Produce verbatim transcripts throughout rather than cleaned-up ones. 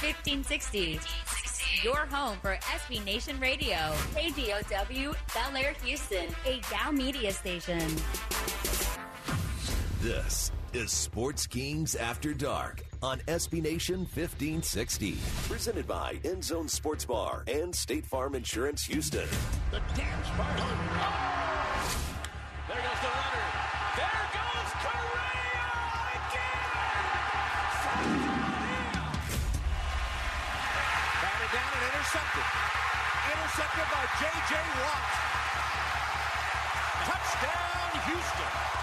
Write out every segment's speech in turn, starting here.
fifteen sixty. Your home for S B Nation Radio. K D O W, Bel Air, Houston. A Dow Media station. This is Sports Kings After Dark on S B Nation fifteen sixty. Presented by End Zone Sports Bar and State Farm Insurance Houston. The dance party. Oh! There goes the runner. There goes Correa again! Batted down and intercepted. Intercepted by J J. Watt. Touchdown, Houston.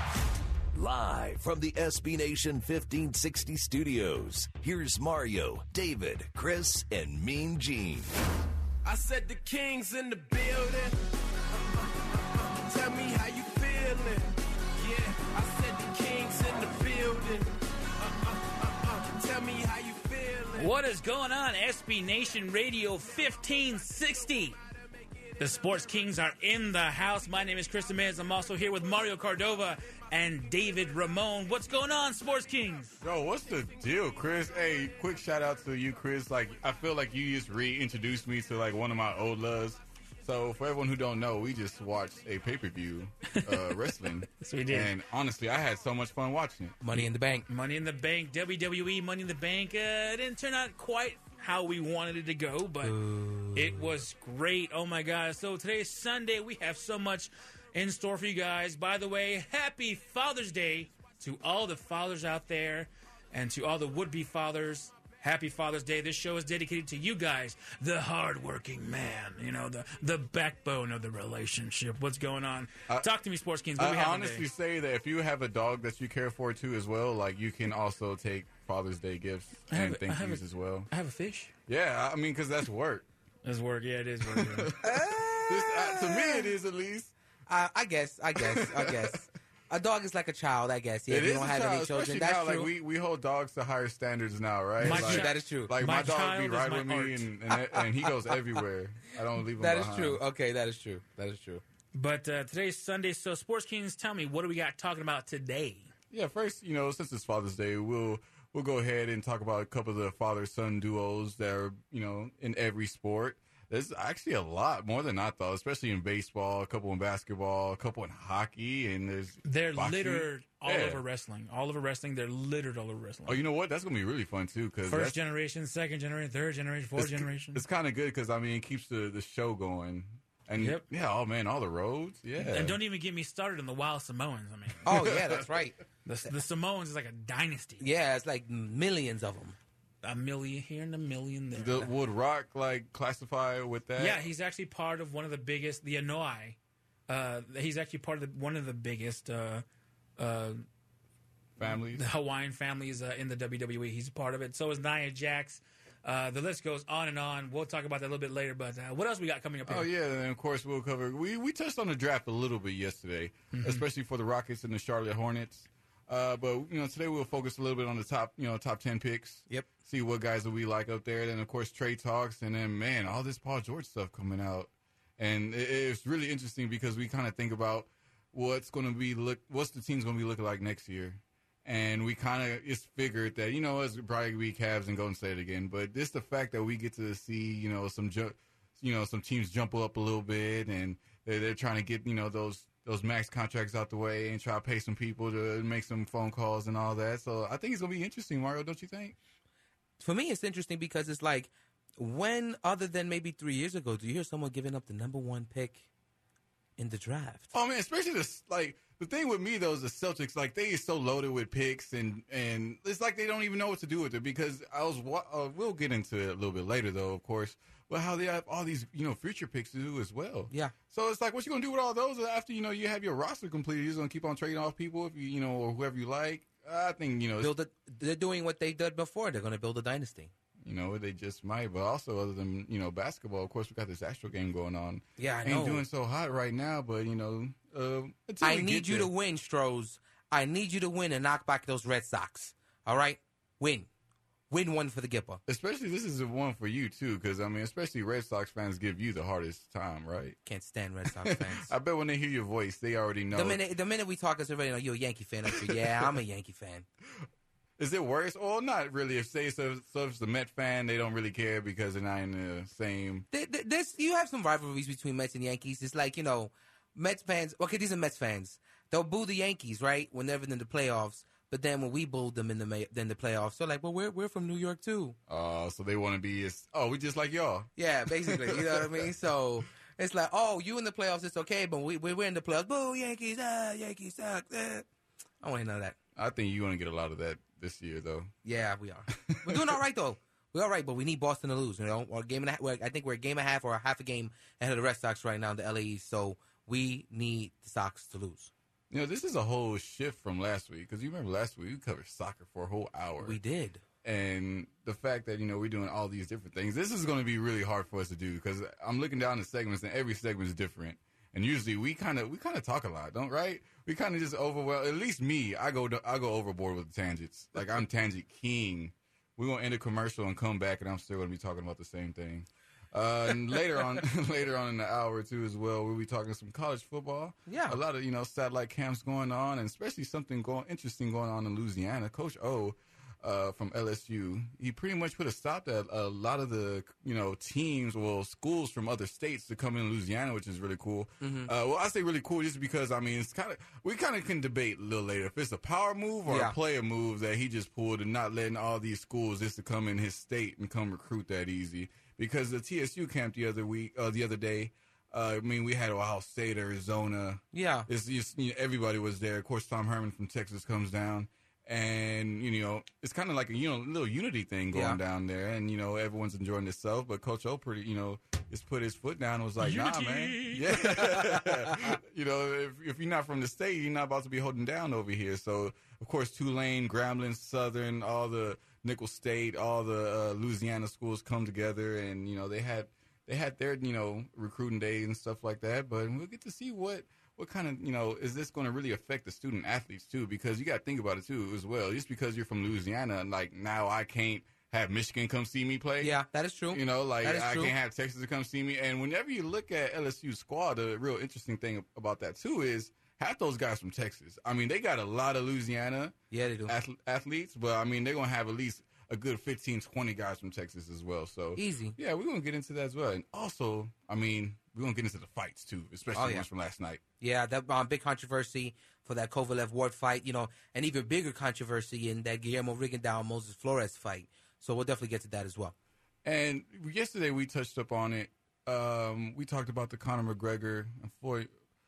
Live from the S B Nation fifteen sixty studios, here's Mario, David, Chris, and Mean Gene. I said the Kings in the building. Tell me how you feeling. Yeah, I said the Kings in the building. Uh, uh, uh, uh. Tell me how you feeling. What is going on, S B Nation Radio fifteen sixty? The Sports Kings are in the house. My name is Chris Demez. I'm also here with Mario Cordova and David Ramon. What's going on, Sports Kings? Yo, what's the deal, Chris? Hey, quick shout out to you, Chris. Like, I feel like you just reintroduced me to like one of my old loves. So for everyone who don't know, we just watched a pay-per-view uh, wrestling. Yes, we did. And honestly, I had so much fun watching it. Money in the Bank. Money in the Bank, W W E Money in the Bank. Uh, it didn't turn out quite how we wanted it to go, but Ooh. It was great. Oh, my God. So today's Sunday. We have so much in store for you guys. By the way, happy Father's Day to all the fathers out there and to all the would-be fathers. Happy Father's Day. This show is dedicated to you guys, the hardworking man, you know, the the backbone of the relationship. What's going on? Uh, Talk to me, Sports Kings. What I we have honestly today? say that if you have a dog that you care for, too, as well, like, you can also take Father's Day gifts and thank yous as well. I have a fish. Yeah, I mean, because that's work. That's work. Yeah, it is work. Yeah. this, uh, to me, it is at least. Uh, I guess, I guess, I guess. A dog is like a child, I guess. Yeah, it if you is don't a have child, any children. especially That's now, true. Like we, we hold dogs to higher standards now, right? My like, chi- that is true. Like my my, dog child be is right my with me, art. and, and and he goes everywhere. I don't leave him That is behind. true. Okay, that is true. That is true. But uh, today's Sunday, so Sports Kings, tell me, what do we got talking about today? Yeah, first, you know, since it's Father's Day, we'll we'll go ahead and talk about a couple of the father-son duos that are, you know, in every sport. There's actually a lot more than I thought, especially in baseball, a couple in basketball, a couple in hockey, and there's They're boxing. littered all Yeah. over wrestling. All over wrestling, they're littered all over wrestling. Oh, you know what? That's going to be really fun, too. Cause First generation, second generation, third generation, fourth it's, generation. It's kind of good because, I mean, it keeps the, the show going. And, Yep. yeah, oh, man, all the roads. Yeah. And don't even get me started on the Wild Samoans. I mean, Oh, yeah, that's right. the, the Samoans is like a dynasty. Yeah, it's like millions of them. A million here and a million there. The, would Rock, like, classify with that? Yeah, he's actually part of one of the biggest, the Anoa'i. Uh, he's actually part of the, one of the biggest uh, uh, Families. the Hawaiian families uh, in the W W E. He's a part of it. So is Nia Jax. Uh, the list goes on and on. We'll talk about that a little bit later. But uh, what else we got coming up here? Oh, yeah, and of course we'll cover. We we touched on the draft a little bit yesterday, Mm-hmm. especially for the Rockets and the Charlotte Hornets. Uh, but you know, today we'll focus a little bit on the top, you know, top ten picks. Yep. See what guys that we like up there. Then of course trade talks, and then man, all this Paul George stuff coming out, and it, it's really interesting because we kind of think about what's going to be look, what's the team's going to be looking like next year. And we kind of just figured that, you know, it's probably going to be Cavs and Golden State again. But just the fact that we get to see, you know, some, ju- you know, some teams jump up a little bit, and they're, they're trying to get, you know, those those max contracts out the way and try to pay some people to make some phone calls and all that. So I think it's going to be interesting, Mario, don't you think? For me, it's interesting because it's like, when, other than maybe three years ago, do you hear someone giving up the number one pick in the draft? Oh, man, especially this, like, the thing with me, though, is the Celtics, like, they are so loaded with picks, and, and it's like they don't even know what to do with it, because I was, uh, we'll get into it a little bit later, though, of course, but how they have all these, you know, future picks to do as well. Yeah. So it's like, what you going to do with all those after, you know, you have your roster completed? You're just going to keep on trading off people, if you, you know, or whoever you like? I think, you know, Build a, they're doing what they did before. They're going to build a dynasty. you know, they just might. But also, other than, you know, basketball, of course, we got this Astro game going on. Yeah, I Ain't know. doing so hot right now, but, you know, uh, until I we need get you there. to win, Strohs. I need you to win and knock back those Red Sox. All right? Win. Win one for the Gipper. Especially, this is the one for you, too, because, I mean, especially Red Sox fans give you the hardest time, right? Can't stand Red Sox fans. I bet when they hear your voice, they already know. The minute the minute we talk, it's already know you're a Yankee fan. I say, yeah, I'm a Yankee fan. Is it worse? Well, not really. If say so, so if it's the Met fan, they don't really care because they're not in the same. This you have some rivalries between Mets and Yankees. It's like, you know, Mets fans. Okay, these are Mets fans. They'll boo the Yankees, right, whenever in the playoffs. But then when we booed them in the in the playoffs, they're like, well, we're we're from New York too. Oh, uh, so they want to be as oh, we just like y'all. Yeah, basically. You know what I mean? So it's like, oh, you in the playoffs, it's okay, but we we're in the playoffs. Boo, Yankees! Ah, Yankees suck. Ah. I don't want to hear none of that. I think you're going to get a lot of that this year, though. Yeah, we are. We're doing all right, though. We're all right, but we need Boston to lose. You know, or a game and a half, I think we're a game and a half or a half a game ahead of the Red Sox right now in the L A East. So we need the Sox to lose. You know, this is a whole shift from last week because you remember last week we covered soccer for a whole hour. We did. And the fact that, you know, we're doing all these different things, this is going to be really hard for us to do because I'm looking down the segments and every segment is different. And usually we kind of we kind of talk a lot, don't right? We kind of just overwhelm. At least me, I go I go overboard with the tangents. Like I'm tangent king. We're gonna end a commercial and come back, and I'm still gonna be talking about the same thing. Uh, and later on, later on in the hour or two as well, we'll be talking some college football. Yeah, a lot of you know satellite camps going on, and especially something going interesting going on in Louisiana. Coach O. Uh, from L S U, he pretty much put a stop to a lot of the, you know, teams, well, schools from other states to come in Louisiana, which is really cool. Mm-hmm. Uh, well, I say really cool just because, I mean, it's kind of, we kind of can debate a little later if it's a power move or yeah. a player move that he just pulled and not letting all these schools just to come in his state and come recruit that easy. Because the T S U camp the other week, uh, the other day, uh, I mean, we had Ohio State, Arizona. Yeah. It's just, you know, everybody was there. Of course, Tom Herman from Texas comes down. And, you know, it's kind of like a, you know, little unity thing going yeah. down there. And, you know, everyone's enjoying themselves. But Coach O pretty, you know, just put his foot down and was like, unity. Nah, man. Yeah. You know, if, if you're not from the state, you're not about to be holding down over here. So, of course, Tulane, Grambling, Southern, all the Nickel State, all the uh, Louisiana schools come together. And, you know, they had they had their, you know, recruiting days and stuff like that. But we'll get to see what. What kind of, you know, is this going to really affect the student athletes, too? Because you got to think about it, too, as well. Just because you're from Louisiana, and, like, now I can't have Michigan come see me play. Yeah, that is true. You know, like, I true. can't have Texas to come see me. And whenever you look at L S U's squad, the real interesting thing about that, too, is half those guys from Texas. I mean, they got a lot of Louisiana yeah, they do. Ath- athletes, but, I mean, they're going to have at least a good fifteen, twenty guys from Texas as well. So easy. Yeah, we're going to get into that as well. And also, I mean, we're going to get into the fights, too, especially oh, the yeah. ones from last night. Yeah, that um, big controversy for that Kovalev-Ward fight, you know, and even bigger controversy in that Guillermo Rigondeaux-Moses Flores fight. So we'll definitely get to that as well. And yesterday we touched up on it. Um, we talked about the Conor McGregor and Floyd,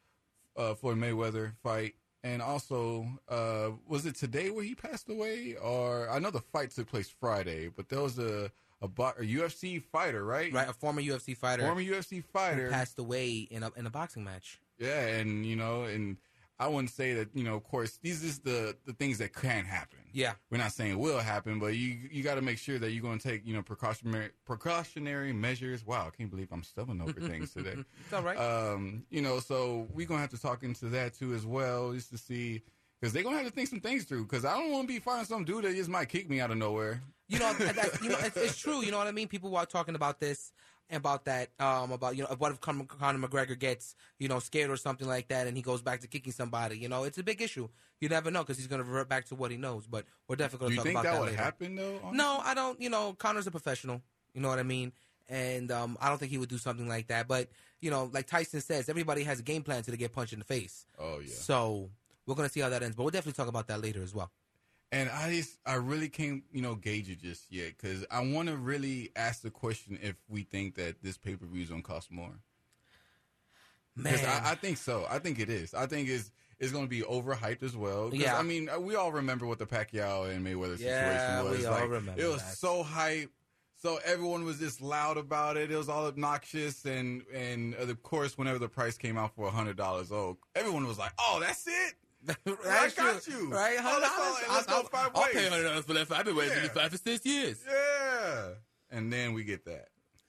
uh, Floyd Mayweather fight. And also, uh, was it today where he passed away? Or I know the fight took place Friday, but there was a a, bo- a U F C fighter, right? Right, a former U F C fighter. Former U F C fighter who passed away in a in a boxing match. Yeah, and you know, and I wouldn't say that, you know, of course, these is the the things that can happen. Yeah, we're not saying it will happen, but you you got to make sure that you're going to take, you know, precautionary precautionary measures. Wow, I can't believe I'm stumbling over things today. It's all right. Um, you know, so we're gonna have to talk into that too as well, just to see, because they're gonna have to think some things through. Because I don't want to be fighting some dude that just might kick me out of nowhere. You know, that's, you know, it's, it's true. You know what I mean? People are talking about this, about that, um, about, you know, what if Conor, Conor McGregor gets, you know, scared or something like that, and he goes back to kicking somebody. You know, it's a big issue. You never know, because he's going to revert back to what he knows. But we're definitely going to talk about that later. Do you think that would happen, though? Honestly? No, I don't. You know, Conor's a professional. You know what I mean? And um, I don't think he would do something like that. But, you know, like Tyson says, everybody has a game plan until they get punched in the face. Oh, yeah. So we're going to see how that ends. But we'll definitely talk about that later as well. And I just, I really can't, you know, gauge it just yet, because I want to really ask the question if we think that this pay-per-view is going to cost more. Man. I, I think so. I think it is. I think it's, it's going to be overhyped as well. Yeah. I mean, we all remember what the Pacquiao and Mayweather situation yeah, was. we like, all remember It was that. so hype. So everyone was just loud about it. It was all obnoxious. And, and of course, whenever the price came out for one hundred dollars, oh, everyone was like, oh, that's it? Right, I got you. Right? Oh, let's go, let's go five I'll ways. pay one hundred dollars for that. I've been waiting Yeah. five for six years. Yeah. And then we get that.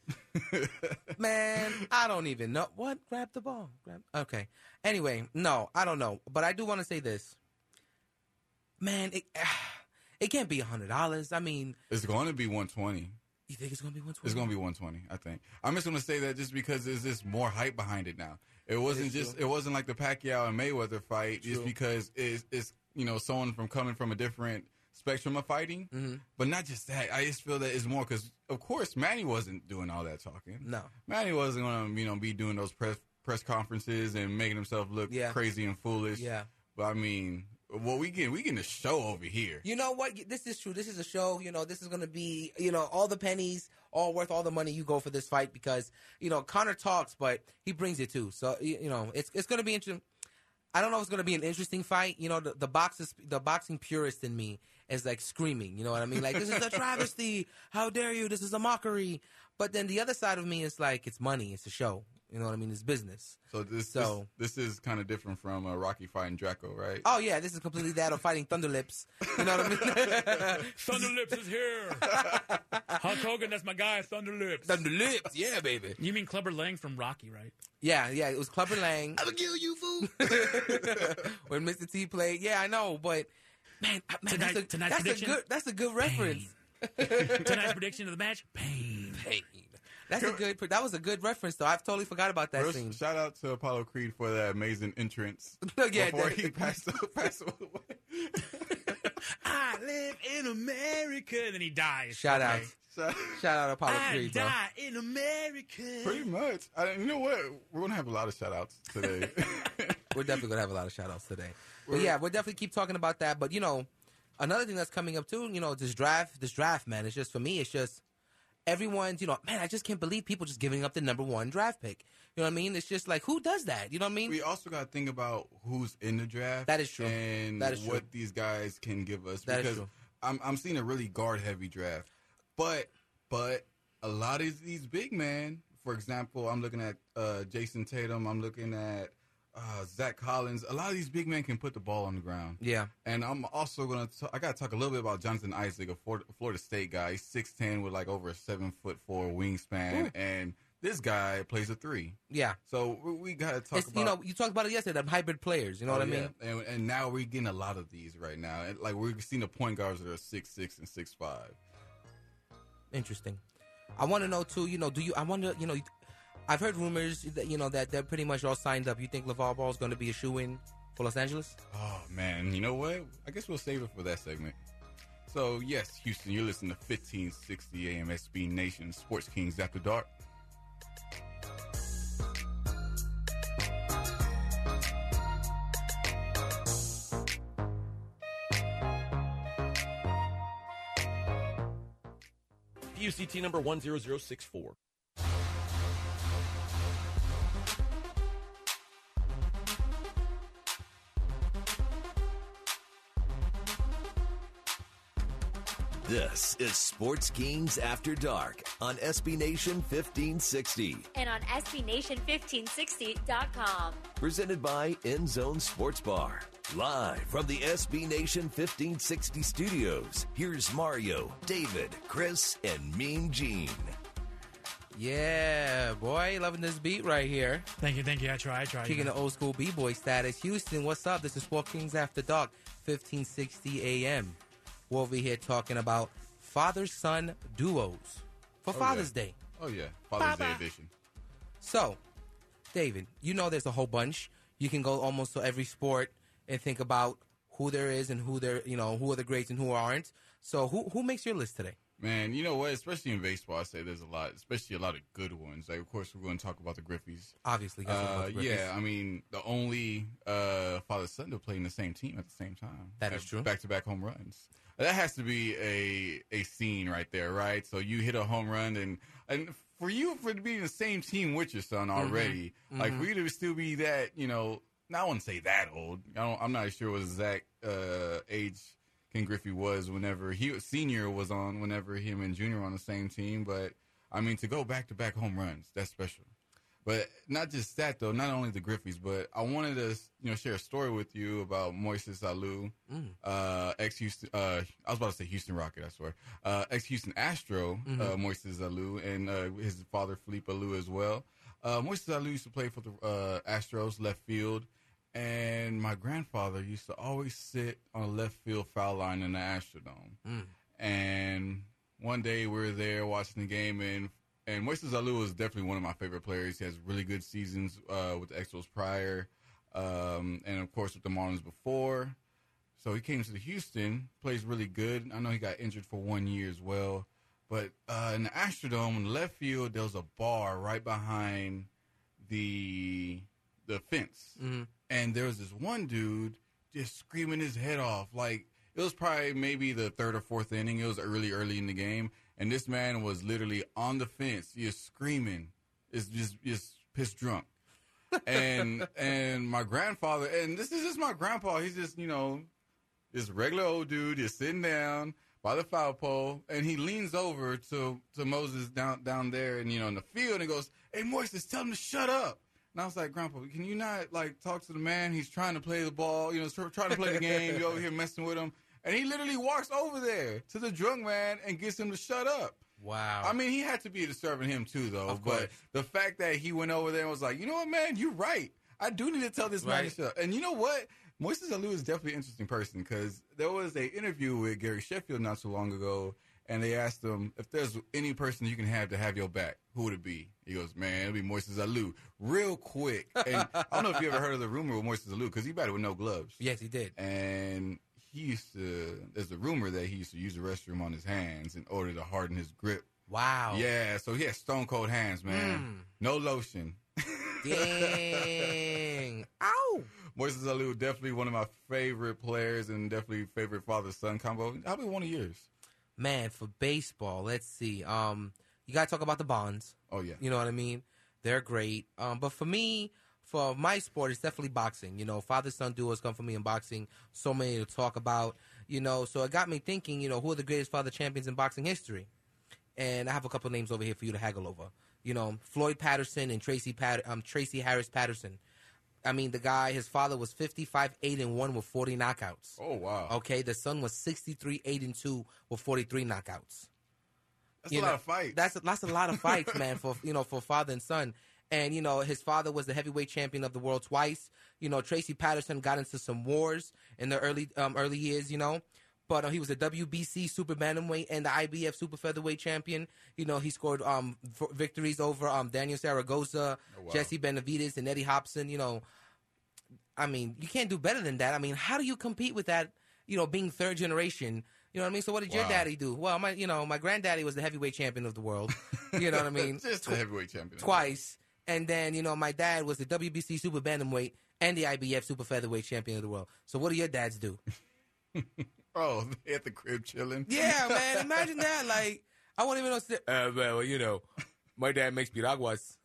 Man, I don't even know. What? Grab the ball. Grab. Okay. Anyway, no, I don't know. But I do want to say this. Man, it, it can't be one hundred dollars. I mean. It's going to be one hundred twenty dollars. You think it's going to be one hundred twenty dollars? It's going to be one hundred twenty dollars, I think. I'm just going to say that just because there's just more hype behind it now. It wasn't just, true. It wasn't like the Pacquiao and Mayweather fight, true. Just because it's, it's, you know, someone from coming from a different spectrum of fighting. Mm-hmm. But not just that. I just feel that it's more because, of course, Manny wasn't doing all that talking. No. Manny wasn't going to, you know, be doing those press press conferences and making himself look Yeah. crazy and foolish. Yeah. But, I mean, what we get, we getting a show over here. You know what? This is true. This is a show. You know, this is going to be, you know, all the pennies, all worth all the money you go for this fight because, you know, Conor talks, but he brings it too. So, you you know, it's it's going to be interesting. I don't know if it's going to be an interesting fight. You know, the, the, boxes, the boxing purist in me is like screaming. You know what I mean? Like, this is a travesty. How dare you? This is a mockery. But then the other side of me is like, it's money. It's a show. You know what I mean? It's business. So this So- this, this is kind of different from uh, Rocky fighting Draco, right? Oh, yeah, this is completely that of fighting Thunderlips. You know what I mean? Thunderlips is here. Hulk Hogan, that's my guy, Thunderlips. Thunderlips, yeah, baby. You mean Clubber Lang from Rocky, right? Yeah, yeah, it was Clubber Lang. I'm gonna kill you, fool. When Mister T played. Yeah, I know, but man, man Tonight- that's, a, tonight's that's a prediction? good that's a good reference. Tonight's prediction of the match, pain. Pain. That's a good. That was a good reference, though. I've totally forgot about that First, scene. shout out to Apollo Creed for that amazing entrance. Yeah, before that- he passed, passed away. I live in America. And then he dies. Shout out, Okay. Shout- shout out Apollo I Creed, bro. die in America. Pretty much. I, you know what? We're gonna have a lot of shout outs today. We're definitely gonna have a lot of shout outs today. But yeah, we'll definitely keep talking about that. But you know, another thing that's coming up too, you know, this draft, this draft, man, it's just for me, it's just everyone's, you know, man, I just can't believe people just giving up the number one draft pick. You know what I mean? It's just like, who does that? You know what I mean? We also got to think about who's in the draft. That is true. And That is what true. these guys can give us. That is because true. I'm I'm seeing a really guard heavy draft. But but a lot of these big men, for example, I'm looking at uh, Jason Tatum, I'm looking at uh, Zach Collins. A lot of these big men can put the ball on the ground. Yeah. And I'm also going to, I got to talk a little bit about Jonathan Isaac, a Florida, Florida State guy. He's six ten with like over a seven foot four wingspan. Ooh. And this guy plays a three. Yeah. So we, we got to talk It's, about. you know, you talked about it yesterday, them hybrid players. You know Oh, what I yeah. mean? And, and now we're getting a lot of these right now. And like we're seeing the point guards that are six six and six five. Interesting. I want to know too. You know, do you? I wonder. You know, I've heard rumors that you know that they're pretty much all signed up. You think LeVar Ball is going to be a shoe-in for Los Angeles? Oh man, you know what? I guess we'll save it for that segment. So yes, Houston, you're listening to fifteen sixty A M S B Nation Sports Kings After Dark. U C T number one zero zero six four. This is Sports Kings After Dark on S B Nation fifteen sixty. And on S B Nation fifteen sixty dot com. Presented by End Zone Sports Bar. Live from the S B Nation fifteen sixty studios, here's Mario, David, Chris, and Mean Gene. Yeah, boy, loving this beat right here. Thank you, thank you. I try, I try. Kicking the old school b-boy status. Houston, what's up? This is Sports Kings After Dark, fifteen sixty A M. We're over here talking about father-son duos for Oh, Father's yeah. Day. Oh yeah, Father's Day Baba. edition. So, David, you know there's a whole bunch. You can go almost to every sport and think about who there is and who there, you know, who are the greats and who aren't. So, who who makes your list today? Man, you know what? Especially in baseball, I say there's a lot, especially a lot of good ones. Like, of course, we're going to talk about the Griffeys. Obviously, guys, Uh, yeah, I mean, the only uh, father-son to play in the same team at the same time. That is true. Back-to-back home runs. That has to be a a scene right there, right? So you hit a home run, and and for you for to be in the same team with your son already, Mm-hmm. like for you to still be that, you know, I wouldn't say that old. I don't, I'm not sure what exact uh, age Ken Griffey was whenever he senior was on, whenever him and junior were on the same team. But I mean, to go back to back home runs, that's special. But not just that though. Not only the Griffeys, but I wanted to, you know, share a story with you about Moises Alou, Mm. uh, ex Houston. Uh, I was about to say Houston Rocket. I swear, uh, ex Houston Astro, Mm-hmm. uh, Moises Alou, and uh, his father Philippe Alou as well. Uh, Moises Alou used to play for the uh, Astros left field, and my grandfather used to always sit on a left field foul line in the Astrodome. Mm. And one day we were there watching the game, and and Moises Alou is definitely one of my favorite players. He has really good seasons uh, with the Expos prior, um, and of course with the Marlins before. So he came to the Houston, plays really good. I know he got injured for one year as well. But uh, in the Astrodome, in the left field, there was a bar right behind the the fence. Mm-hmm. And there was this one dude just screaming his head off. Like, it was probably maybe the third or fourth inning. It was early, early in the game. And this man was literally on the fence, just screaming. It's just, just pissed drunk. and and my grandfather, and this is just my grandpa. He's just, you know, this regular old dude just sitting down by the foul pole, and he leans over to, to Moses down down there, and you know, in the field, and goes, "Hey, Moises, tell him to shut up." And I was like, "Grandpa, can you not like talk to the man? He's trying to play the ball, you know, trying to play the game. You over here messing with him." And he literally walks over there to the drunk man and gets him to shut up. Wow. I mean, he had to be disturbing him too, though. Of course. But the fact that he went over there and was like, "You know what, man? You're right. I do need to tell this man Right. to shut up." And you know what? Moises Alou is definitely an interesting person because there was an interview with Gary Sheffield not so long ago, and they asked him if there's any person you can have to have your back, who would it be? He goes, "Man, it'll be Moises Alou." Real quick. And I don't know if you ever heard of the rumor with Moises Alou because he batted with no gloves. Yes, he did. And he used to, there's a rumor that he used to use the restroom on his hands in order to harden his grip. Wow. Yeah, so he had stone cold hands, man. Mm. No lotion. Dang. Ow. Moises Alou, definitely one of my favorite players and definitely favorite father-son combo. How about one of yours? Man, for baseball, let's see. Um, you got to talk about the Bonds. Oh, yeah. You know what I mean? They're great. Um, but for me, for my sport, it's definitely boxing. You know, father-son duos come for me in boxing. So many to talk about. You know, so it got me thinking, you know, who are the greatest father champions in boxing history? And I have a couple names over here for you to haggle over. You know, Floyd Patterson and Tracy Pat- um, Tracy Harris Patterson. I mean, the guy, his father was fifty-five eight and one with forty knockouts. Oh, wow. Okay, the son was sixty-three eight and two with forty-three knockouts. That's You a lot know, of fights. That's that's a lot of fights, man. For you know, for father and son, and you know, his father was the heavyweight champion of the world twice. You know, Tracy Patterson got into some wars in the early um, early years. You know, but uh, he was a W B C super bantamweight and the I B F super featherweight champion. You know, he scored um, v- victories over um, Daniel Zaragoza, Oh, wow. Jesse Benavidez, and Eddie Hobson. You know, I mean, you can't do better than that. I mean, how do you compete with that? You know, being third generation. You know what I mean? So what did your Wow. daddy do? Well, my you know my granddaddy was the heavyweight champion of the world. You know what I mean? Just a heavyweight champion. Twice, and then you know my dad was the W B C super bantamweight and the I B F super featherweight champion of the world. So what do your dads do? Oh, they at the crib chilling. Yeah, man. Imagine that. Like I won't even know. Uh, well, you know, my dad makes piraguas,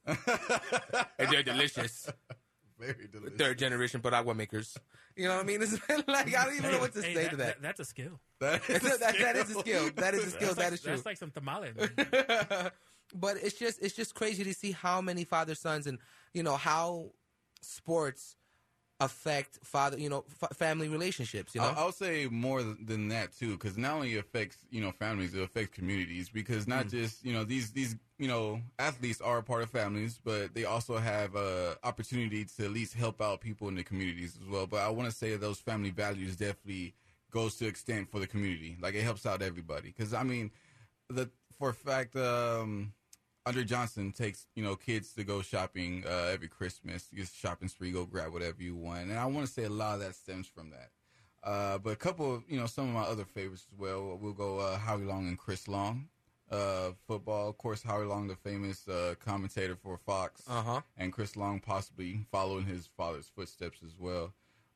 and they're delicious. Very delicious. Third generation piragua makers. You know what I mean? It's like I don't even know what to Hey, say that, to that. That's a skill. That is, that, that, that is a skill. That is a skill. That's like, That is true. That's like some tamales. Man. But it's just it's just crazy to see how many father sons and you know how sports affect father you know f- family relationships. You know, I'll, I'll say more than that too, because not only affects you know families, it affects communities. Because not Mm. just you know these these you know athletes are a part of families, but they also have a opportunity to at least help out people in the communities as well. But I want to say those family values definitely goes to extent for the community. Like it helps out everybody. Because I mean, the for a fact. Um, Andre Johnson takes, you know, kids to go shopping uh, every Christmas. You get shopping spree, go grab whatever you want. And I want to say a lot of that stems from that. Uh, but a couple of, you know, some of my other favorites as well. We'll go uh, Howie Long and Chris Long. Uh, football, of course, Howie Long, the famous uh, commentator for Fox. Uh-huh. And Chris Long possibly following his father's footsteps as well.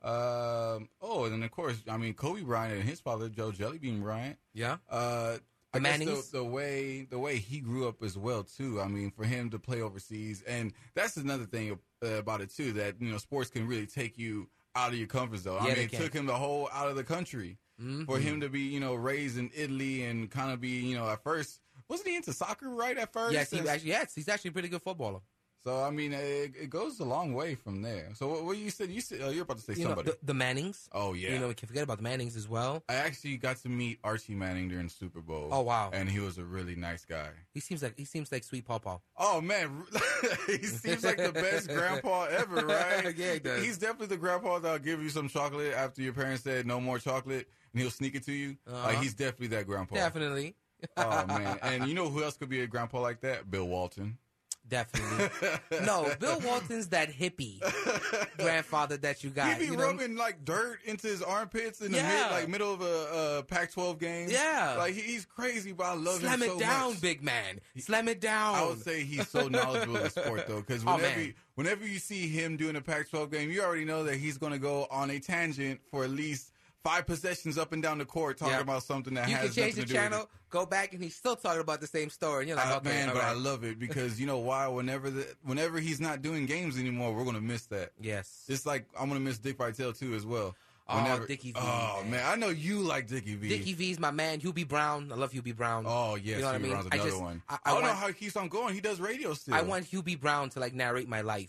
Um, oh, and then, of course, I mean, Kobe Bryant and his father, Joe Jellybean Bryant. yeah. Uh, The I guess Mannings? the, the way the way he grew up as well too. I mean, for him to play overseas, and that's another thing uh, about it too. That you know, sports can really take you out of your comfort zone. Yeah, I they mean, it can. took him the whole out of the country Mhm. for him to be you know raised in Italy and kind of be you know at first wasn't he into soccer right at first? Yes, he And- actually, yes, he's actually a pretty good footballer. So I mean, it, it goes a long way from there. So what, what you said? You said uh, you're about to say You know, somebody. the, the Mannings. oh yeah. You know, we can forget about the Mannings as well. I actually got to meet Archie Manning during Super Bowl. Oh, wow. And he was a really nice guy. He seems like he seems like sweet pawpaw. Oh man, he seems like the best grandpa ever, right? Yeah, he does. He's definitely the grandpa that'll give you some chocolate after your parents said no more chocolate, and he'll sneak it to you. Uh-huh. Like he's definitely that grandpa. Definitely. Oh man, and you know who else could be a grandpa like that? Bill Walton. Definitely. No, Bill Walton's that hippie grandfather that you got. He be you know? rubbing like dirt into his armpits in the Yeah. mid, like middle of a, a Pac twelve game. Yeah. like he, he's crazy, but I love Slam him it so down, much. big man. Slam it down. I would say he's so knowledgeable in the sport, though, because Oh, whenever, man. you- whenever you see him doing a Pac twelve game, you already know that he's going to go on a tangent for at least five possessions up and down the court talking Yeah. about something that You has can change nothing the to do channel, with it. go back, and he's still talking about the same story. And you're like, Uh, okay, man, all but I right. love it because you know why? Whenever the, whenever he's not doing games anymore, we're going to miss that. Yes. Just like I'm going to miss Dick Vitale, too, as well. Oh, Whenever- Dickie V, Oh, man. man. I know you like Dickie V. Dickie V's my man. Hubie Brown. I love Hubie Brown. Oh, yes. You know what I Hubie mean? Brown's I another just- one. I- I, I don't know want- how he keeps on going. He does radio still. I want Hubie Brown to like narrate my life.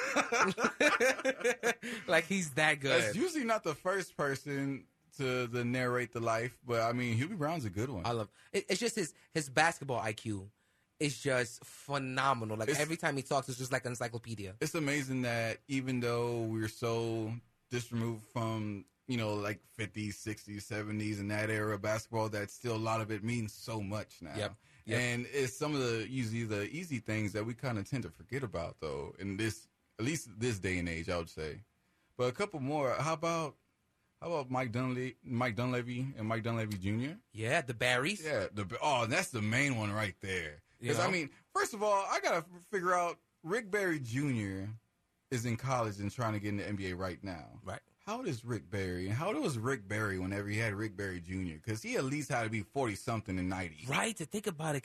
Like he's that good. That's usually not the first person to, to narrate the life, but I mean, Hubie Brown's a good one. I love it. It's just his his basketball I Q is just phenomenal. Like It's- every time he talks, it's just like an encyclopedia. It's amazing that even though we're so disremoved from, you know, like fifties, sixties, seventies, and that era of basketball, that still a lot of it means so much now. Yep. Yep. And it's some of the usually the easy things that we kind of tend to forget about, though, in this, at least this day and age, I would say. But a couple more. How about how about Mike Dunleavy, Mike Dunleavy and Mike Dunleavy Junior? Yeah, the Barrys. Yeah, the oh, that's the main one right there. Because You know? I mean, first of all, I gotta figure out Rick Barry Junior is in college and trying to get in the N B A right now. Right. How old is Rick Barry, and how old was Rick Barry whenever he had Rick Barry Junior? Because he at least had to be forty something in ninety. Right, to think about it.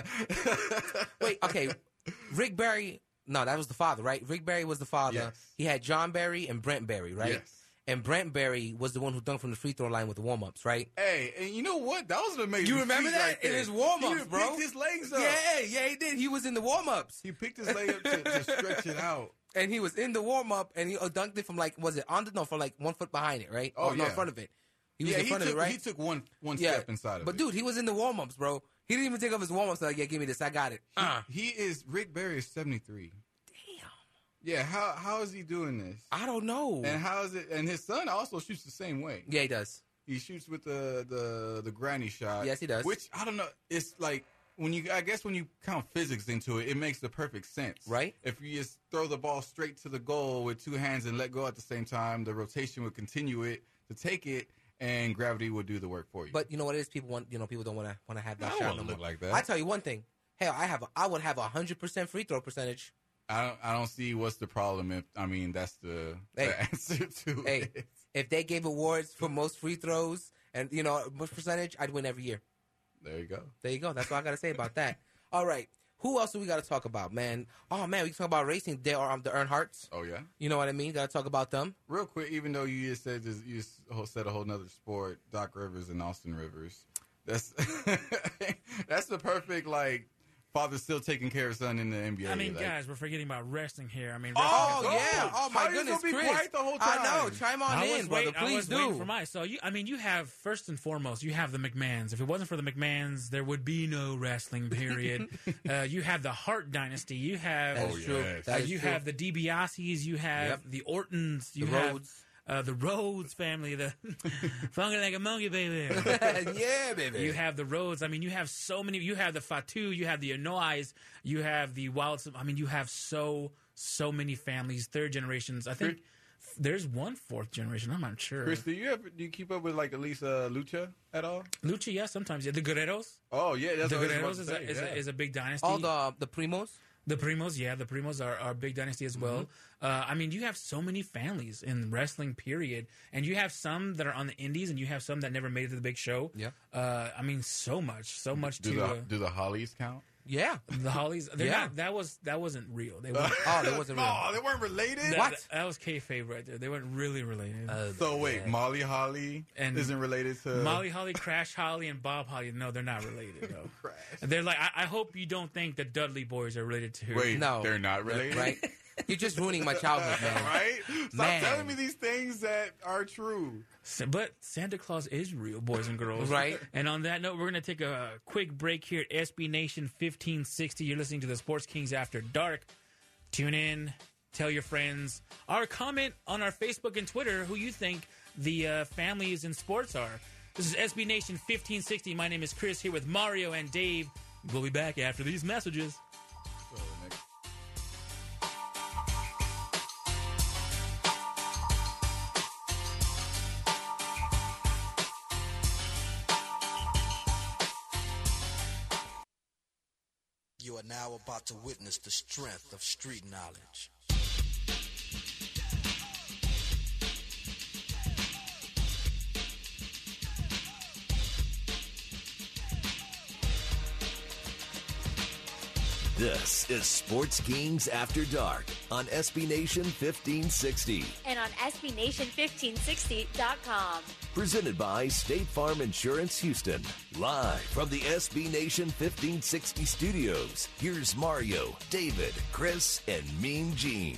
'cause- Wait, okay. Rick Barry, no, that was the father, right? Rick Barry was the father. Yes. He had John Barry and Brent Barry, right? Yes. And Brent Barry was the one who dunked from the free throw line with the warm ups, right? Hey, and you know what? That was an amazing. You remember feat that? right In there. his warm-ups, he bro. Picked his legs up. Yeah, yeah, he did. He was in the warm ups. He picked his leg up to, to stretch it out. And he was in the warm up and he uh, dunked it from like, was it on the, no, from like one foot behind it, right? Oh, no, in yeah. front of it. He was Yeah, in he front took, of it, right? he took one one yeah. step inside of but it. dude, he was in the warm ups, bro. He didn't even take off his warm ups. Like, yeah, give me this. I got it. Uh. He is Rick Barry is seventy-three. Damn. Yeah, how how is he doing this? I don't know. And how is it? And his son also shoots the same way. Yeah, he does. He shoots with the the the granny shot. Yes, he does. Which I don't know. It's like when you, I guess when you count physics into it, it makes the perfect sense, Right. If you just throw the ball straight to the goal with two hands and let go at the same time, the rotation would continue it to take it, and gravity would do the work for you. But you know what it is? People want, you know, people don't want to want to have that I don't shot wanna no look more. like that. I tell you one thing. Hell, I have, a, I would have a hundred percent free throw percentage. I don't I don't see what's the problem. If I mean that's the, Hey. the answer to Hey, it. if they gave awards for most free throws and you know most percentage, I'd win every year. There you go. There you go. That's all I got to say about that. All right. Who else do we got to talk about, man? Oh, man, we can talk about racing. They are um, the Earnhardts. Oh yeah. You know what I mean? Got to talk about them. Real quick, even though you just said just, you just whole- said a whole nother sport, Doc Rivers and Austin Rivers. That's that's the perfect like father still taking care of son in the N B A. I mean, like, guys, we're forgetting about wrestling here. I mean, Oh, wrestling Oh, yeah. Oh, how my you goodness, gonna be Chris. quiet the whole I know. time? Chime on I in, was, brother. wait, I Please was do. waiting for mine. So, you, I mean, you have, first and foremost, you have the McMahons. If it wasn't for the McMahons, there would be no wrestling, period. uh, you have the Hart Dynasty. You have, That Oh, is true. yes. That uh, is you true. have the DiBiase's. You have Yep. the Ortons. You The have Rhodes. uh, the Rhodes family. The funky like a monkey, baby. yeah, baby. You have the Rhodes. I mean, you have so many. You have the Fatu. You have the Anois. You have the Wilds. I mean, you have so so many families, third generations. I think f- there's one fourth generation. I'm not sure. Chris, do you ever do you keep up with like at least uh, Lucha at all? Lucha, yeah, sometimes. Yeah, the Guerreros. Oh yeah, that's The what I was Guerreros about is to a, say, is, yeah. a, is a big dynasty. all the the primos. The Primos, yeah, the Primos are, are a big dynasty as well. Mm-hmm. Uh, I mean, you have so many families in wrestling, period. And you have some that are on the indies, and you have some that never made it to the big show. Yeah. Uh, I mean, so much, so much do to the uh, do the Hollies count? Yeah. the Hollies. They're Yeah. not, that was that wasn't real. They weren't, Oh, that wasn't real. Oh, they weren't related. that, What? That, that was kayfabe right there. They weren't really related. Uh, So wait, Molly Holly And isn't related to Molly Holly, Crash Holly, and Bob Holly. No, they're not related. No. Crash. They're like. I, I hope you don't think the Dudley boys are related to. Wait, No. they're not related, Right? You're just ruining my childhood, man. right? Stop Man. telling me these things that are true. Sa- But Santa Claus is real, boys and girls. Right. And on that note, we're going to take a quick break here at S B Nation fifteen sixty. You're listening to the Sports Kings After Dark. Tune in. Tell your friends. Or comment on our Facebook and Twitter who you think the uh, families in sports are. This is S B Nation fifteen sixty. My name is Chris here with Mario and Dave. We'll be back after these messages. So next. You are now about to witness the strength of street knowledge. This is Sports Kings After Dark on S B Nation fifteen sixty. And on S B Nation fifteen sixty dot com. Presented by State Farm Insurance Houston. Live from the S B Nation fifteen sixty studios, here's Mario, David, Chris, and Mean Gene.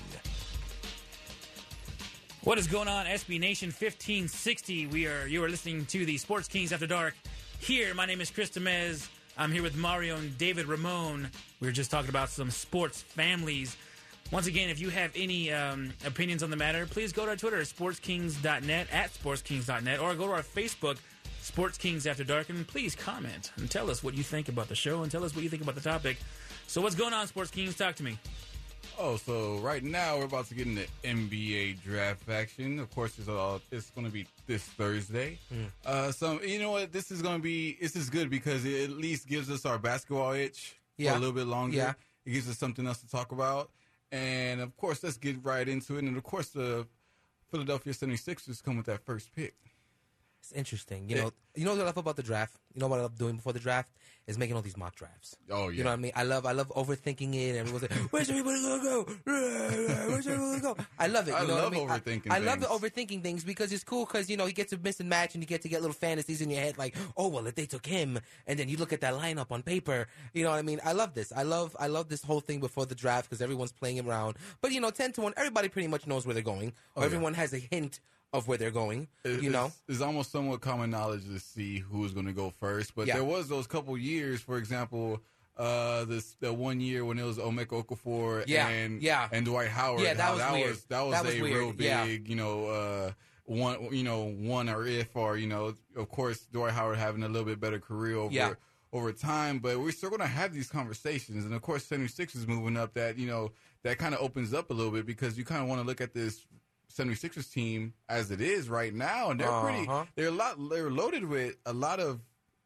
What is going on, S B Nation fifteen sixty? We are you are listening to the Sports Kings After Dark. Here, my name is Chris Demez. I'm here with Mario and David Ramon. We were just talking about some sports families. Once again, if you have any um, opinions on the matter, please go to our Twitter, sports kings dot net, at sports kings dot net, or go to our Facebook, Sports Kings After Dark, and please comment and tell us what you think about the show and tell us what you think about the topic. So what's going on, Sports Kings? Talk to me. Oh, so right now we're about to get into N B A draft action. Of course, it's, uh, it's going to be this Thursday. Mm. Uh, so, you know what? This is going to be, this is good because it at least gives us our basketball itch yeah. for a little bit longer. Yeah. It gives us something else to talk about. And, of course, let's get right into it. And, of course, the Philadelphia seventy-sixers come with that first pick. It's interesting. You know, you know what I love about the draft? You know what I love doing before the draft? Is making all these mock drafts. Oh, yeah. You know what I mean? I love I love overthinking it. And everyone's like, where's everybody going to go? Where's everybody going to go? I love it. You I know love what I mean? overthinking I, I things. love the overthinking things because it's cool because, you know, you get to miss and match and you get to get little fantasies in your head like, oh, well, if they took him, and then you look at that lineup on paper. You know what I mean? I love this. I love I love this whole thing before the draft because everyone's playing around. But, you know, ten to one, everybody pretty much knows where they're going. Or oh, yeah. everyone has a hint of where they're going, it, you know? It's, it's almost somewhat common knowledge to see who's going to go first. But yeah. there was those couple years, for example, uh, this the one year when it was Emeka Okafor yeah. and yeah. and Dwight Howard. Yeah, that was that weird. Was, that was that was a weird. real big, yeah. you know, uh, one, you know, one or if or, you know, of course, Dwight Howard having a little bit better career over yeah. over time. But we're still going to have these conversations. And, of course, seventy-sixers moving up that, you know, that kind of opens up a little bit because you kind of want to look at this seventy-sixers team as it is right now, and they're uh-huh. pretty. They're a lot. They're loaded with a lot of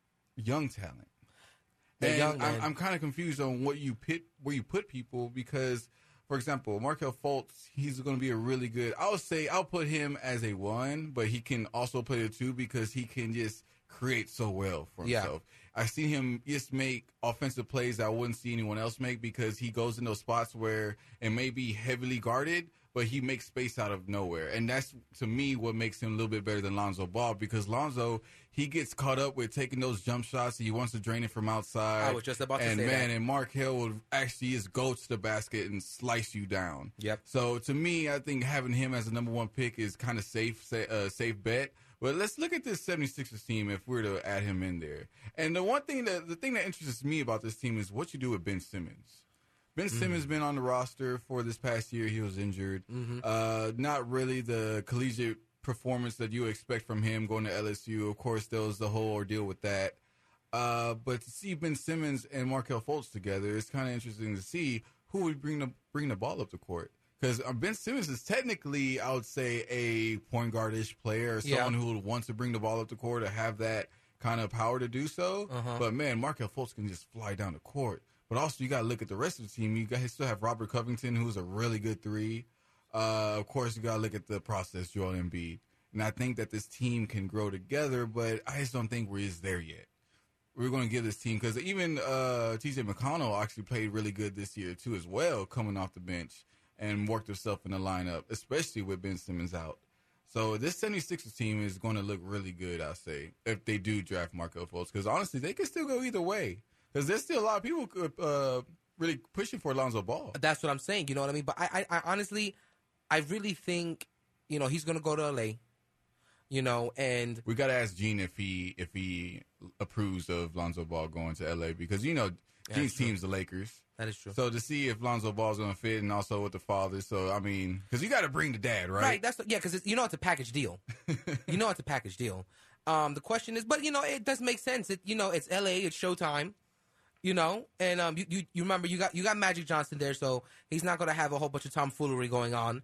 young talent. They're and young, I'm, I'm kind of confused on what you pit, where you put people because, for example, Markelle Fultz, he's going to be a really good. I would say I'll put him as a one, but he can also play a two because he can just create so well for himself. Yeah. I see him just make offensive plays that I wouldn't see anyone else make because he goes in those spots where it may be heavily guarded, but he makes space out of nowhere. And that's, to me, what makes him a little bit better than Lonzo Ball because Lonzo, he gets caught up with taking those jump shots. And he wants to drain it from outside. I was just about to and say man, that. And Markelle will actually just go to the basket and slice you down. Yep. So, to me, I think having him as a number one pick is kind of safe, uh, safe bet. But let's look at this seventy-sixers team if we're to add him in there. And the one thing that the thing that interests me about this team is what you do with Ben Simmons. Ben mm-hmm. Simmons been on the roster for this past year. He was injured. Mm-hmm. Uh, not really the collegiate performance that you expect from him going to L S U. Of course, there was the whole ordeal with that. Uh, but to see Ben Simmons and Markelle Fultz together, it's kind of interesting to see who would bring the bring the ball up the court. Because Ben Simmons is technically, I would say, a point guard-ish player, or someone yeah. who would want to bring the ball up the court or have that kind of power to do so. Uh-huh. But, man, Markelle Fultz can just fly down the court. But also, you got to look at the rest of the team. You got to still have Robert Covington, who's a really good three. Uh, of course, you got to look at the process, Joel Embiid. And I think that this team can grow together, but I just don't think we're just there yet. We're going to give this team, because even uh, T J McConnell actually played really good this year, too, as well, coming off the bench and worked himself in the lineup, especially with Ben Simmons out. So this seventy-sixers team is going to look really good, I'll say, if they do draft Markelle Fultz. Because, honestly, they can still go either way. Because there's still a lot of people uh, really pushing for Lonzo Ball. That's what I'm saying, you know what I mean? But I, I, I honestly, I really think, you know, he's going to go to L A, you know, and... We got to ask Gene if he if he approves of Lonzo Ball going to L A. Because, you know, Gene's team's the Lakers. That is true. So to see if Lonzo Ball's going to fit and also with the father. So, I mean, because you got to bring the dad, right? Right. That's Yeah, because you know it's a package deal. You know it's a package deal. Um, the question is, but, you know, it does make sense. It, you know, it's L A, it's Showtime. You know, and um, you, you you remember you got you got Magic Johnson there, so he's not going to have a whole bunch of tomfoolery going on.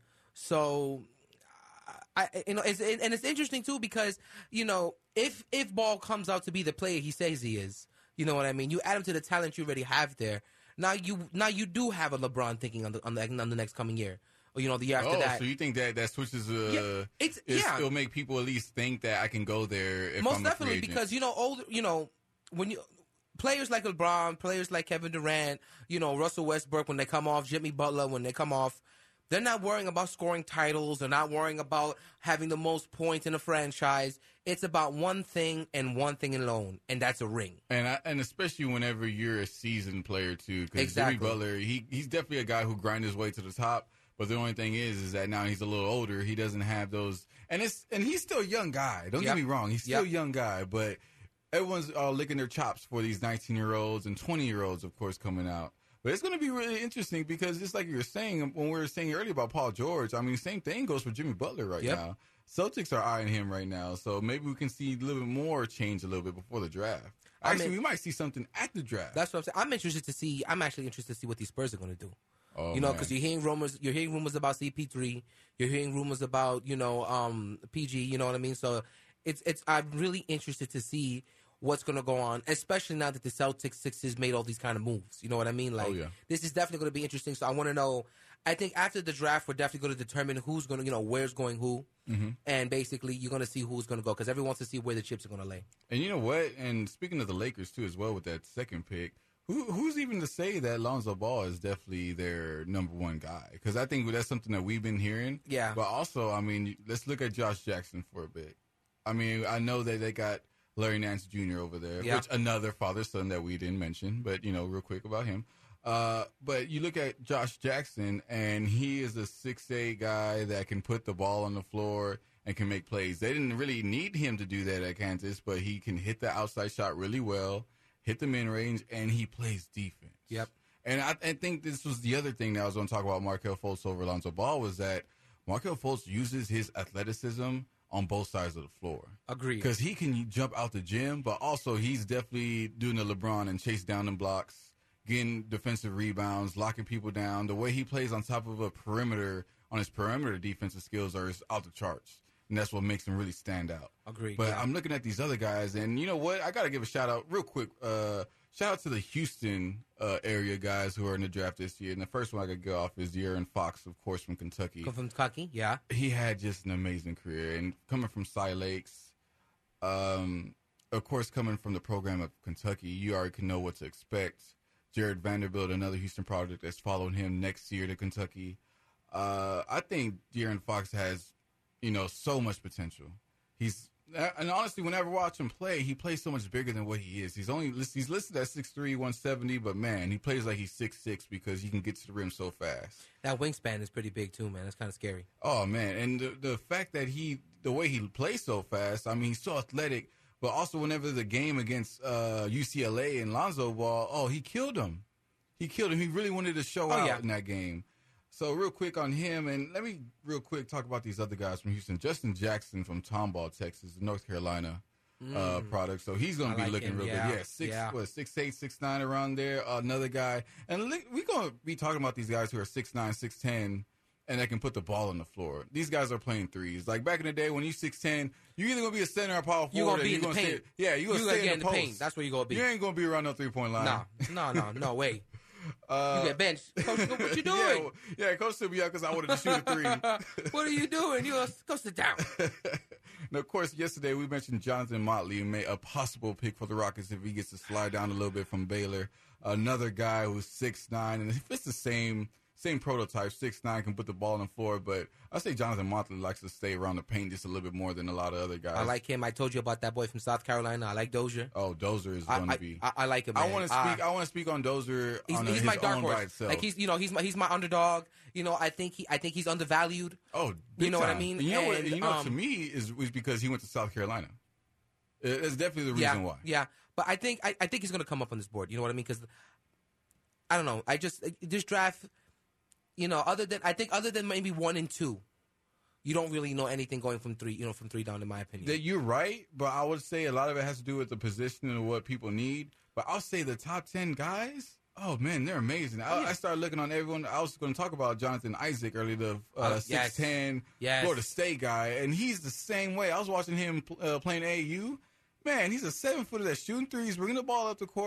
So, I you know, it's, and it's interesting too because you know if if Ball comes out to be the player he says he is, you know what I mean. You add him to the talent you already have there, now you now you do have a LeBron thinking on the on the, on the next coming year. Or, you know, the year after oh, that. so you think that that switches? Uh, Yeah, it's- it's- yeah. it'll make people at least think that I can go there. If Most I'm definitely, a free agent. because you know, older, you know, when you players like LeBron, players like Kevin Durant, you know, Russell Westbrook, when they come off, Jimmy Butler, when they come off, they're not worrying about scoring titles. They're not worrying about having the most points in a franchise. It's about one thing and one thing alone, and that's a ring. And I, and especially whenever you're a seasoned player too, because Exactly. Jimmy Butler, he he's definitely a guy who grind his way to the top. But the only thing is, is that now he's a little older. He doesn't have those, and it's and he's still a young guy. Don't Yep. get me wrong, he's still Yep. a young guy. But everyone's uh, licking their chops for these nineteen year olds and twenty year olds, of course, coming out. But it's going to be really interesting because just like you were saying when we were saying earlier about Paul George, I mean, same thing goes for Jimmy Butler right Yep. now. Celtics are eyeing him right now, so maybe we can see a little bit more change a little bit before the draft. I Actually, mean- we might see something at the draft. That's what I'm saying. I'm interested to see. I'm actually interested to see what these Spurs are going to do. Oh, you know, man. because you're hearing rumors. You're hearing rumors about C P three. You're hearing rumors about you know um, P G. You know what I mean? So it's it's. I'm really interested to see what's going to go on, especially now that the Celtics Sixers made all these kind of moves. You know what I mean? Like Oh, yeah. this is definitely going to be interesting. So I want to know. I think after the draft, we're definitely going to determine who's going to, you know, where's going who, Mm-hmm. and basically you're going to see who's going to go because everyone wants to see where the chips are going to lay. And you know what? And speaking of the Lakers too, as well with that second pick, who who's even to say that Lonzo Ball is definitely their number one guy? Because I think that's something that we've been hearing. Yeah. But also, I mean, let's look at Josh Jackson for a bit. I mean, I know that they got Larry Nance Junior over there, Yeah. which another father-son that we didn't mention, but you know, real quick about him. Uh, but you look at Josh Jackson, and he is a six eight guy that can put the ball on the floor and can make plays. They didn't really need him to do that at Kansas, but he can hit the outside shot really well, hit the mid-range, and he plays defense. Yep. And I, I think this was the other thing that I was going to talk about Markelle Fultz over Lonzo Ball was that Markelle Fultz uses his athleticism on both sides of the floor. Agreed. Because he can jump out the gym, but also he's definitely doing the LeBron and chase down them blocks, getting defensive rebounds, locking people down. The way he plays on top of a perimeter, on his perimeter defensive skills are is out the charts. And that's what makes him really stand out. Agreed. But yeah. I'm looking at these other guys, and you know what? I got to give a shout out real quick. Uh, shout out to the Houston uh, area guys who are in the draft this year. And the first one I could go off is De'Aaron Fox, of course, from Kentucky. Come from Kentucky, yeah. He had just an amazing career. And coming from Cy Lakes, um, of course, coming from the program of Kentucky, you already can know what to expect. Jared Vanderbilt, another Houston product that's following him next year to Kentucky. Uh, I think De'Aaron Fox has, you know, so much potential. He's and honestly, whenever I watch him play, he plays so much bigger than what he is. He's only he's listed at six three, one seventy, but man, he plays like he's six six because he can get to the rim so fast. That wingspan is pretty big too, man. It's kind of scary. Oh man, and the, the fact that he, the way he plays so fast, I mean, he's so athletic. But also, whenever the game against uh, U C L A and Lonzo Ball, oh, he killed him. He killed him. He really wanted to show Oh, out yeah. in that game. So real quick on him, and let me real quick talk about these other guys from Houston. Justin Jackson from Tomball, Texas, the North Carolina uh, product. So he's going I to be like looking him, real yeah. good. Yeah, six, Yeah. what, six eight, six nine around there. Uh, another guy, and li- we're going to be talking about these guys who are six nine, six ten, and that can put the ball on the floor. These guys are playing threes. Like back in the day when you six ten, you're either going to be a center or power forward. You gonna or be you in the gonna paint. Stay, yeah, you going You to gotta stay get in the, in the post. paint. That's where you gonna be. You ain't going to be around no three point line. No, no, no, no way. Uh, You get benched. Coach, what you doing? Yeah, well, yeah, coach took me out because I wanted to shoot a three. What are you doing? You go, go sit down. And of course, yesterday we mentioned Jonathan Motley, who made a possible pick for the Rockets if he gets to slide down a little bit from Baylor. Another guy who's six nine, and if it's the same same prototype, six nine, can put the ball on the floor. But I say Jonathan Motley likes to stay around the paint just a little bit more than a lot of other guys. I like him. I told you about that boy from South Carolina. I like Dozier. Oh, Dozier is I, going I, to be. I, I like him. I man. want to Uh, speak. I want to speak on Dozier He's, on he's his my dark own by horse. itself. Like he's, you know, he's my he's my underdog. You know, I think he I think he's undervalued. Oh, big You know what I time. mean? And you know what? And, You know, um, to me, is was because he went to South Carolina. It- It's definitely the yeah, reason why. yeah. But I think I, I think he's going to come up on this board. You know what I mean? Because I don't know. I just this draft. You know, other than I think other than maybe one and two, you don't really know anything going from three. You know, from three down, in my opinion. That you're right, but I would say a lot of it has to do with the position and what people need. But I'll say the top ten guys. Oh man, they're amazing. I, yeah. I started looking on everyone. I was going to talk about Jonathan Isaac earlier, the Uh, uh, yes. six ten Yes. Florida State guy, and he's the same way. I was watching him uh, playing A A U. Man, he's a seven footer that's shooting threes, bringing the ball up the court,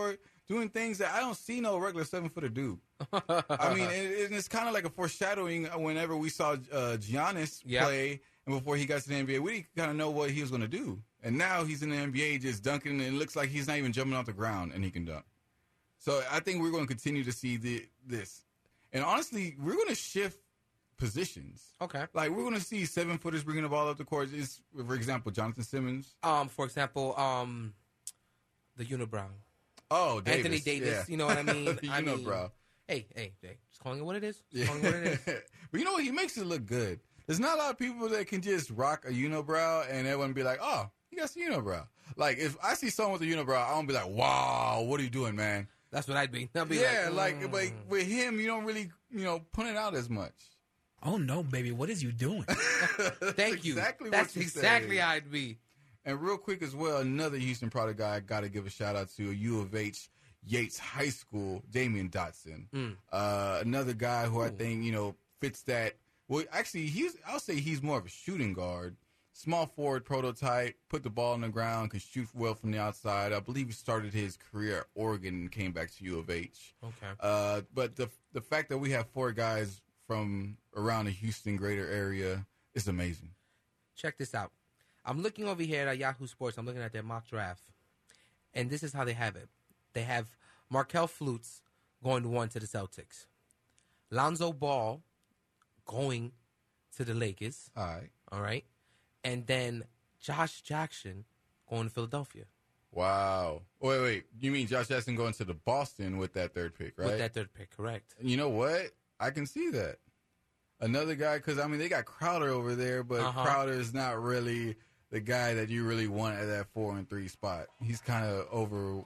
doing things that I don't see no regular seven footer do. I mean, it, it's kind of like a foreshadowing. Whenever we saw uh, Giannis yep. play, and before he got to the N B A, we didn't kind of know what he was going to do. And now he's in the N B A just dunking, and it looks like he's not even jumping off the ground, and he can dunk. So I think we're going to continue to see the, this. And honestly, we're going to shift positions. Okay. Like, we're going to see seven-footers bringing the ball up the court. Is, for example, Jonathan Simmons. Um, For example, um, the unibrow. Oh, Davis. Anthony Davis. Yeah. You know what I mean? the I mean, unibrow. Hey, hey, hey. Just calling it what it is. Just Yeah. calling it what it is. But you know what? He makes it look good. There's not a lot of people that can just rock a unibrow and everyone be like, oh, he got some unibrow. Like, if I see someone with a unibrow, I won't be like, wow, what are you doing, man? That's what I'd be. I'd be yeah, like, like, mm. but with him, you don't really, you know, put it out as much. Oh, no, baby. What is you doing? Thank you. Exactly That's what you exactly say. how I'd be. And real quick as well, another Houston product guy I got to give a shout out to, U of H Yates High School, Damian Dotson. Mm. Uh, another guy who I think, you know, fits that. Well, actually, he's. I'll say he's more of a shooting guard. Small forward prototype, put the ball on the ground, can shoot well from the outside. I believe he started his career at Oregon and came back to U of H. Okay. Uh, but the the fact that we have four guys from around the Houston greater area is amazing. Check this out. I'm looking over here at Yahoo Sports. I'm looking at their mock draft. And this is how they have it. They have Markelle Fultz going to one to the Celtics. Lonzo Ball going to the Lakers. All right. All right. And then Josh Jackson going to Philadelphia. Wow. Wait, wait. You mean Josh Jackson going to the Boston with that third pick, right? With that third pick, correct. You know what? I can see that. Another guy, because, I mean, they got Crowder over there, but Uh-huh. Crowder is not really the guy that you really want at that four and three spot. He's kind of over.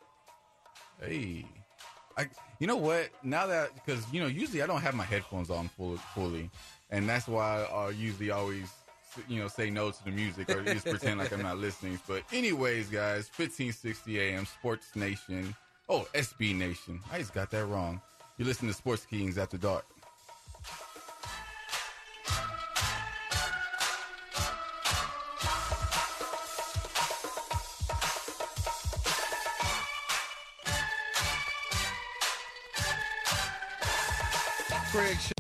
Hey. I, you know what? Now that, because, you know, usually I don't have my headphones on full, fully, and that's why I usually always, you know, say no to the music or just pretend like I'm not listening. But anyways, guys, fifteen sixty A M, Sports Nation. Oh, S B Nation. I just got that wrong. You listen to Sports Kings After Dark. Craig Sh-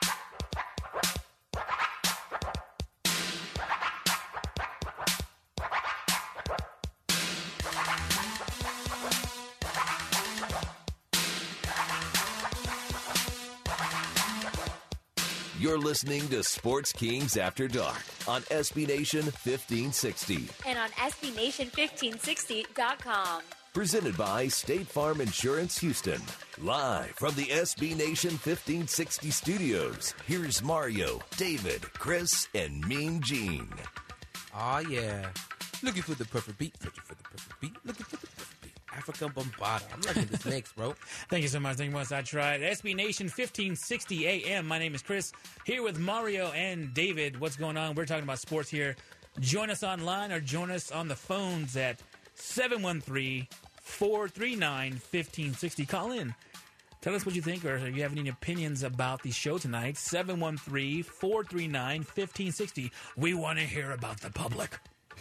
You're listening to Sports Kings After Dark on S B Nation fifteen sixty. And on S B Nation fifteen sixty dot com. Presented by State Farm Insurance Houston. Live from the S B Nation fifteen sixty studios, here's Mario, David, Chris, and Mean Gene. Oh, yeah. Looking for the perfect beat. Searching for the perfect beat. Looking for the perfect beat. African Bombada. I'm liking this mix, bro. Thank you so much. Thank you much. I tried. S B Nation fifteen sixty A M. My name is Chris, here with Mario and David. What's going on? We're talking about sports here. Join us online or join us on the phones at seven one three, four three nine, one five six zero. Call in. Tell us what you think or if you have any opinions about the show tonight. seven one three, four three nine, one five six zero. We want to hear about the public.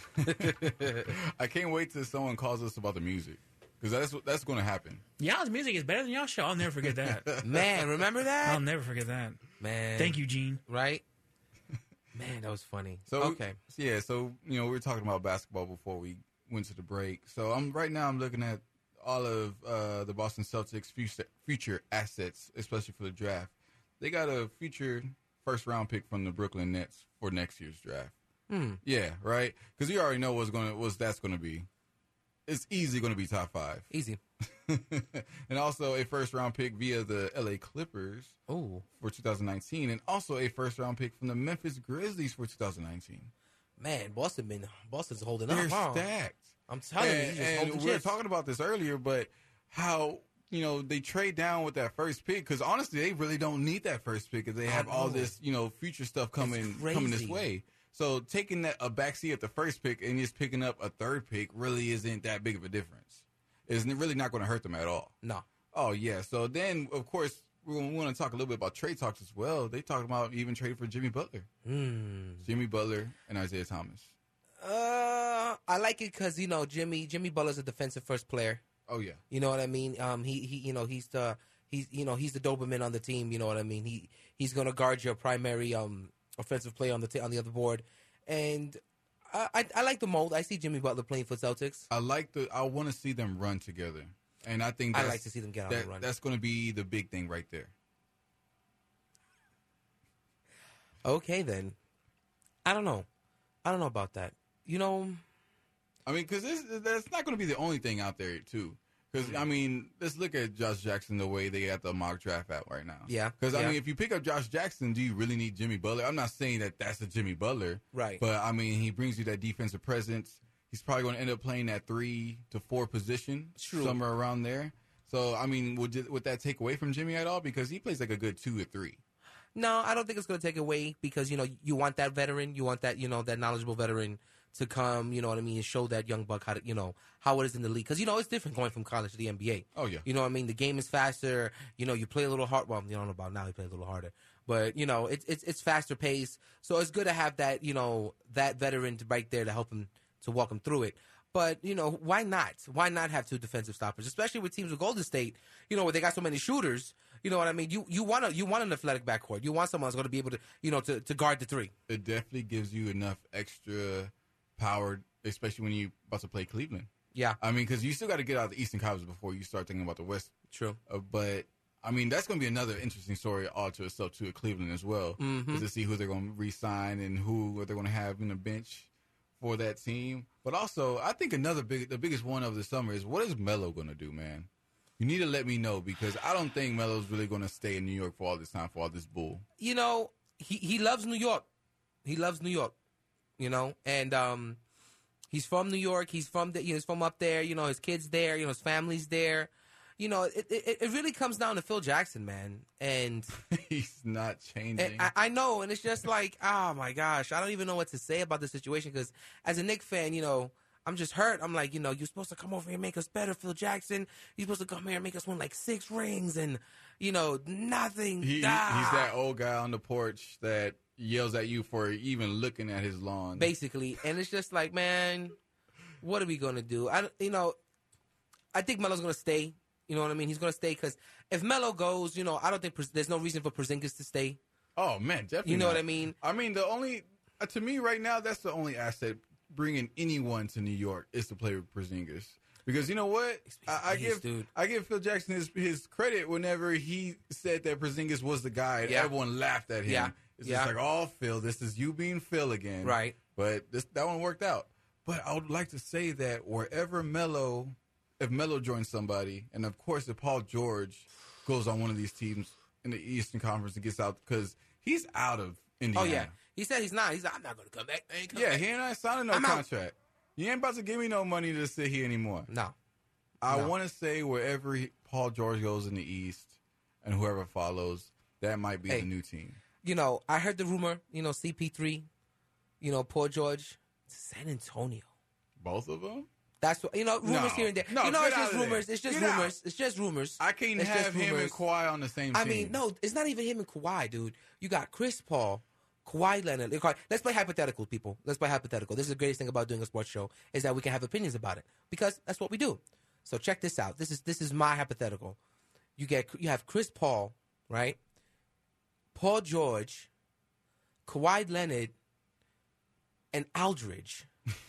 I can't wait till someone calls us about the music. Because that's what- that's going to happen. Y'all's music is better than y'all's show. I'll never forget that. Man, remember that? I'll never forget that. Man. Thank you, Gene. Right? Man, that was funny. So okay. yeah, so you know we were talking about basketball before we went to the break. So I'm right now I'm looking at all of uh, the Boston Celtics future future assets, especially for the draft. They got a future first round pick from the Brooklyn Nets for next year's draft. Hmm. Yeah, right. Because you already know what's going to what's that's going to be. It's easily going to be top five. Easy. And also a first round pick via the L A Clippers Oh, for two thousand nineteen, and also a first round pick from the Memphis Grizzlies for two thousand nineteen. man, Boston been Boston's holding They're up. Huh? stacked. I'm telling you, And, he's just and holding we were chips. talking about this earlier, but how you know they trade down with that first pick because honestly, they really don't need that first pick because they I have all know. this you know future stuff coming coming this crazy. way. So taking that a backseat at the first pick and just picking up a third pick really isn't that big of a difference. It's really not going to hurt them at all. No. Oh yeah. So then of course we want to talk a little bit about trade talks as well. They talked about even trading for Jimmy Butler, Hmm. Jimmy Butler, and Isaiah Thomas. Uh, I like it because you know Jimmy Jimmy Butler's a defensive first player. Oh yeah. You know what I mean? Um, he he, you know, he's the he's you know he's the Doberman on the team. You know what I mean? He he's gonna guard your primary um offensive player on the t- on the other board, and I, I I like the mold. I see Jimmy Butler playing for Celtics. I like the. I want to see them run together, and I think I that's, like to see them get on that, the run. That's going to be the big thing right there. Okay, then. I don't know. I don't know about that. You know, I mean, because that's not going to be the only thing out there, too. Because, I mean, let's look at Josh Jackson the way they got the mock draft out right now. Yeah. Because, I yeah. mean, if you pick up Josh Jackson, do you really need Jimmy Butler? I'm not saying that that's a Jimmy Butler. Right. But, I mean, he brings you that defensive presence. He's probably going to end up playing that three to four position, True. somewhere around there. So, I mean, would, would that take away from Jimmy at all? Because he plays like a good two or three. No, I don't think it's going to take away because, you know, you want that veteran. You want that, you know, that knowledgeable veteran to come, you know what I mean, and show that young buck how to, you know, how it is in the league. Because, you know, it's different going from college to the N B A. Oh, yeah. You know what I mean? The game is faster. You know, you play a little hard. Well, you don't know about now. You play a little harder. But, you know, it's it's it's faster paced. So it's good to have that, you know, that veteran to right there to help him, to walk him through it. But, you know, why not? Why not have two defensive stoppers? Especially with teams with Golden State, you know, where they got so many shooters. You know what I mean? You you want a, you want an athletic backcourt. You want someone who's going to be able to, you know, to, to guard the three. It definitely gives you enough extra power, especially when you're about to play Cleveland. Yeah. I mean, because you still got to get out of the Eastern Conference before you start thinking about the West. True. Uh, but, I mean, that's going to be another interesting story all to itself, too, at Cleveland as well. Mm-hmm. Is to see who they're going to re-sign and who they're going to have in the bench for that team. But also, I think another big, the biggest one of the summer is what is Melo going to do, man? You need to let me know because I don't think Melo's really going to stay in New York for all this time, for all this bull. You know, he, he loves New York. He loves New York, you know, and um, he's from New York. He's from the, you know, he's from up there. You know, his kid's there. You know, his family's there. You know, it it, it really comes down to Phil Jackson, man. And he's not changing. and I, I know, and it's just like, oh my gosh, I don't even know what to say about the situation because as a Knicks fan, you know, I'm just hurt. I'm like, you know, you're supposed to come over here and make us better, Phil Jackson. You're supposed to come here and make us win like six rings and, you know, nothing. He, ah. He's that old guy on the porch that yells at you for even looking at his lawn. Basically. And it's just like, man, what are we going to do? I, you know, I think Melo's going to stay. You know what I mean? He's going to stay because if Melo goes, you know, I don't think there's no reason for Porzingis to stay. Oh, man, definitely You know not. what I mean? I mean, the only, uh, to me right now, that's the only asset bringing anyone to New York is to play with Porzingis. Because you know what? I, I give dude. I give Phil Jackson his, his credit whenever he said that Porzingis was the guy and Yeah. everyone laughed at him. Yeah. It's Yeah. just like, oh, Phil, this is you being Phil again. Right. But this, that one worked out. But I would like to say that wherever Melo, if Melo joins somebody, and of course if Paul George goes on one of these teams in the Eastern Conference and gets out, because he's out of Indiana. Oh, yeah. He said he's not. He's like, I'm not going to come back. I ain't coming Yeah, back. he ain't not signing no I'm out. contract. You ain't about to give me no money to sit here anymore. No. I No. want to say wherever he, Paul George goes in the East and whoever follows, that might be Hey. the new team. You know, I heard the rumor, you know, C P three, you know, Paul George, San Antonio. Both of them? That's what, you know, rumors No. here and there. No, you know, get it's out just of there. rumors. It's just Get out. rumors. It's just rumors. I can't It's have just him rumors. and Kawhi on the same I team. mean, no, it's not even him and Kawhi, dude. You got Chris Paul, Kawhi Leonard. Let's play hypothetical, people. Let's play hypothetical. This is the greatest thing about doing a sports show is that we can have opinions about it because that's what we do. So check this out. This is this is my hypothetical. You get you have Chris Paul, right? Paul George, Kawhi Leonard, and Aldridge.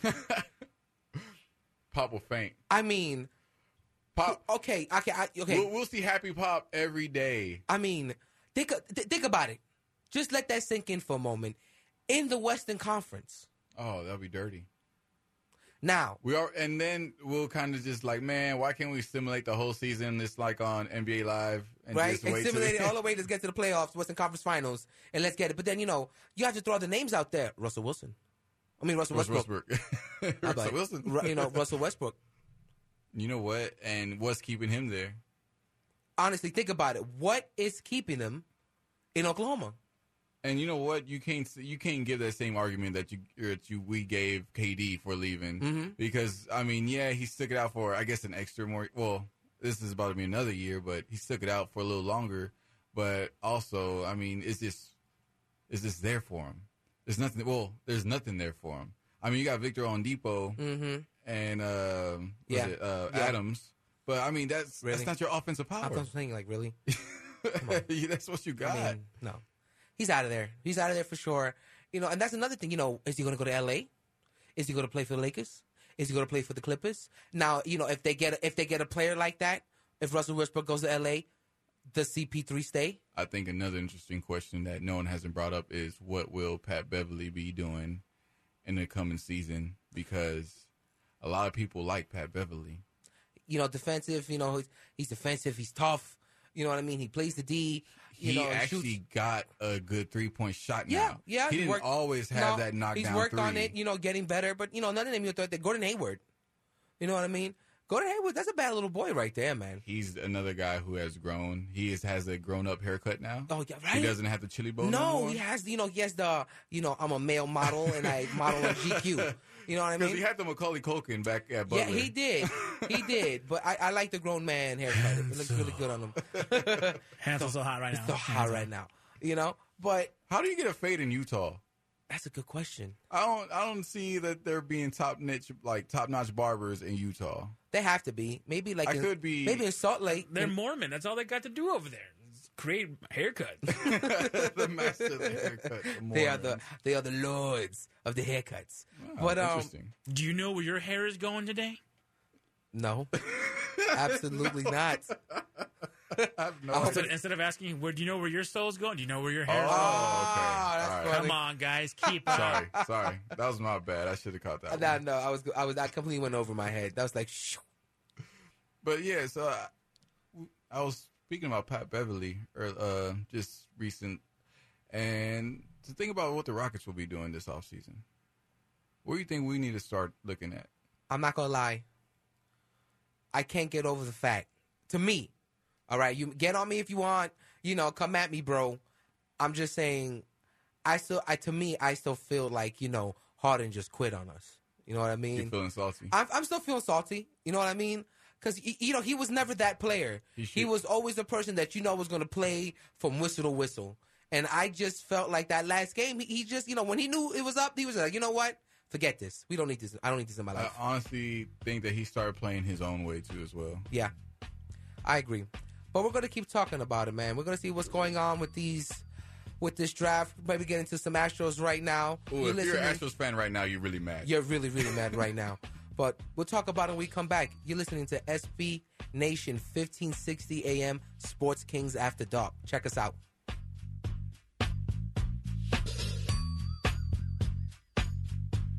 Pop will faint. I mean, Pop. okay, okay, I, okay. We'll, we'll see Happy Pop every day. I mean, think th- think about it. Just let that sink in for a moment. In the Western Conference. Oh, that'll be dirty. Now, We are, and then we'll kind of just like, man, why can't we simulate the whole season? It's like on N B A Live, and right? just And wait simulate it till all the way. Let's get to the playoffs, Western Conference Finals, and let's get it. But then, you know, you have to throw the names out there. Russell Wilson. I mean, Russell Russell Westbrook. Westbrook. How about Russell it? Wilson. Ru- You know, Russell Westbrook. You know what? And what's keeping him there? Honestly, think about it. What is keeping him in Oklahoma? And you know what? You can't you can't give that same argument that you that you we gave K D for leaving Mm-hmm. because I mean, yeah, he stuck it out for I guess an extra more. Well, this is about to be another year, but he stuck it out for a little longer. But also, I mean, is this is this there for him? There's nothing. Well, there's nothing there for him. I mean, you got Victor Oladipo Mm-hmm. and uh, was Yeah. it uh, Yeah. Adams, But I mean, that's Really? that's not your offensive power. I'm saying, like, really? Yeah, that's what you got. I mean, no. He's out of there. He's out of there for sure. You know, and that's another thing. You know, is he going to go to L A? Is he going to play for the Lakers? Is he going to play for the Clippers? Now, you know, if they get if they get a player like that, if Russell Westbrook goes to L A, does C P three stay? I think another interesting question that no one hasn't brought up is what will Pat Beverly be doing in the coming season? Because a lot of people like Pat Beverly. You know, defensive. You know, he's, he's defensive. He's tough. You know what I mean? He plays the D. You He know, and actually shoots. got a good three-point shot now. Yeah, yeah. He didn't worked- always have no, that knockdown He's worked three. on it, you know, getting better. But, you know, none of them, you know, Gordon Hayward. You know what I mean? Gordon Hayward, that's a bad little boy right there, man. He's another guy who has grown. He is, has a grown-up haircut now. Oh, yeah, right? He doesn't have the chili bowl No, no more. he has, you know, he has the, you know, I'm a male model and I model on G Q. You know what I Because mean? he had the Macaulay Culkin back at Butler. Yeah, he did. He did. But I, I like the grown man haircut. It looks really good on him. Hands are so hot right now. It's so hot right now. You know? But How do you get a fade in Utah? that's a good question. I don't. I don't see that there being top niche, like top notch barbers in Utah. They have to be. Maybe like I in, could be- maybe in Salt Lake. They're in- Mormon. That's all they got to do over there. Is create haircuts. The master of the haircut. the they are the Mormons. they are the lords of the haircuts. Oh, but um, interesting. Do you know where your hair is going today? no, absolutely not. I have no Oh, idea. Instead, instead of asking, where do you know where your soul's going? Do you know where your Oh, hair is okay. going? Ah, that's All right. funny. Come on, guys, keep up. Sorry, sorry. That was my bad. I should have caught that. No, one. no, I was I was I completely went over my head. That was like, shoo. But yeah, so I, I was speaking about Pat Beverly, or uh, just recent, and to think about what the Rockets will be doing this offseason. What do you think we need to start looking at? I'm not gonna lie. I can't get over the fact. To me, all right, you get on me if you want. You know, come at me, bro. I'm just saying. I still, I to me, I still feel like you know Harden just quit on us. You know what I mean? You feeling salty? I'm, I'm still feeling salty. You know what I mean? Because, you know, he was never that player. He He, should- was always a person that you know was going to play from whistle to whistle. And I just felt like that last game, he, he just, you know, when he knew it was up, he was like, you know what? Forget this. We don't need this. I don't need this in my I life. honestly think that he started playing his own way too, as well. Yeah, I agree. But we're going to keep talking about it, man. We're going to see what's going on with these, with this draft. Maybe get into some Astros right now. Ooh, if you're an listening- Astros fan right now, you're really mad. You're really, really mad right now. But we'll talk about it when we come back. You're listening to S B Nation fifteen sixty A M Sports Kings After Dark. Check us out.